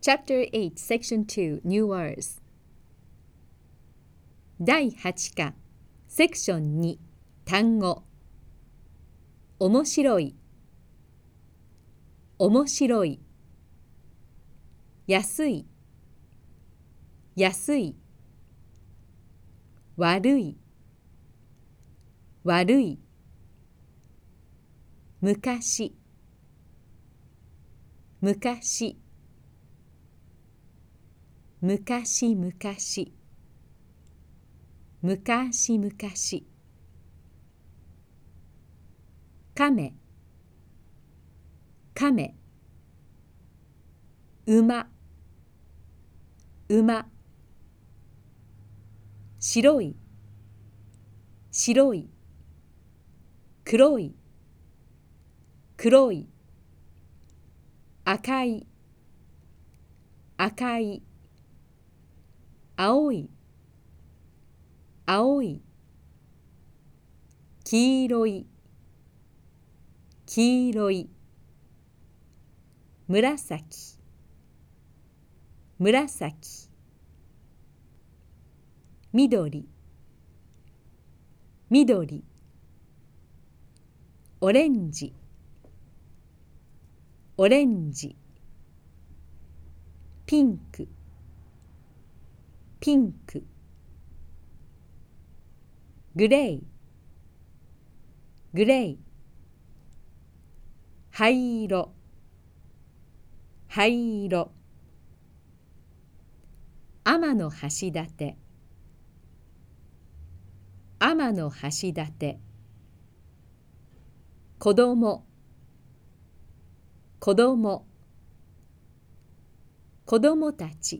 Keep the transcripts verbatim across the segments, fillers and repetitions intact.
Chapter eight, Section two, New Words だいはち課、セクションに、単語面白い面白い安い安い悪い悪い昔昔昔昔昔昔亀亀馬馬白い白い黒い黒い赤い赤い青い青い黄色い黄色い紫紫緑緑オレンジオレンジピンクピンクグレーグレー灰色灰色天の橋立天の橋立子供子供子供たち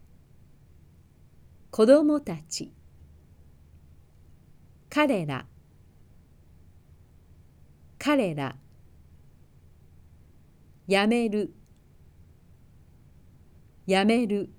子供たち彼ら彼らやめるやめる